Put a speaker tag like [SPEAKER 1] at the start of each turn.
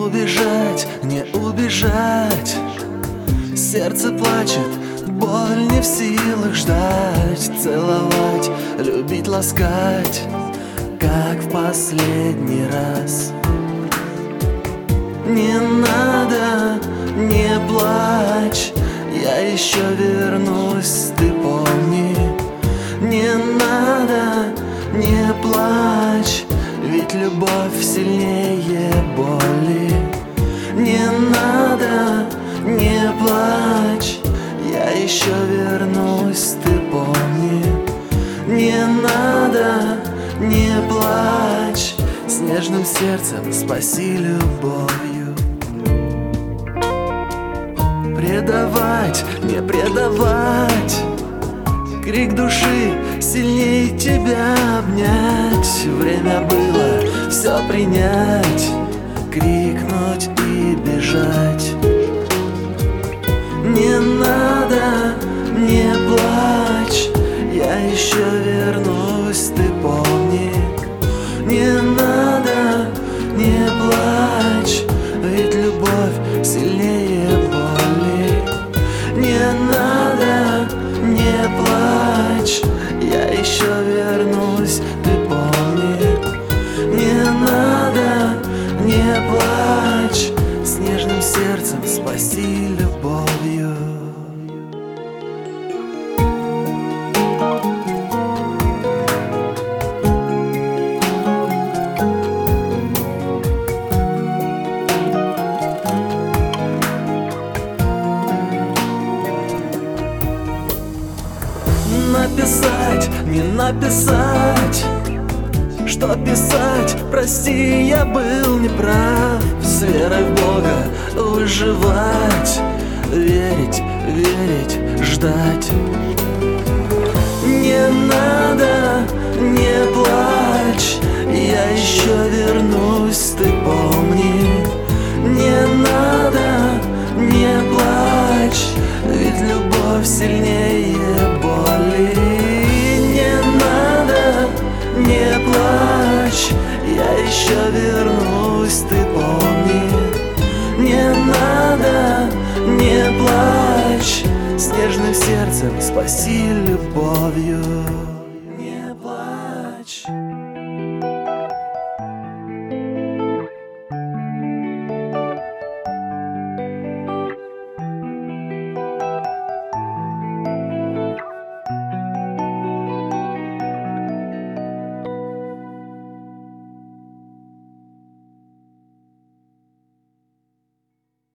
[SPEAKER 1] убежать, не убежать. Сердце плачет, боль не в силах ждать. Целовать, любить, ласкать, как в последний раз. Не надо, не плачь, я еще вернусь, ты помни. Не надо, не плачь, ведь любовь сильнее боли. Не надо, не плачь, я еще вернусь, ты помни. Не надо, не плачь, с нежным сердцем спаси любовью. Предавать, не предавать, крик души сильней тебя обнять. Время было все принять, крикнуть и бежать. Не надо, не плачь, я еще вернусь, ты помни. Не надо, не плачь, ведь любовь сильнее боли. Не надо, не плачь, я еще вернусь, ты помни. Не надо, не плачь, с нежным сердцем спаси любовью. Написать, не написать, что писать, прости, я был неправ. С верой в Бога выживать, верить, верить, ждать. Не надо, не плачь, я еще вернусь, ты помни. Не надо, не плачь, ведь любовь сильнее боли. Не надо, не плачь, я еще вернусь, ты помни. Не надо, не плачь, с нежным сердцем спаси любовью.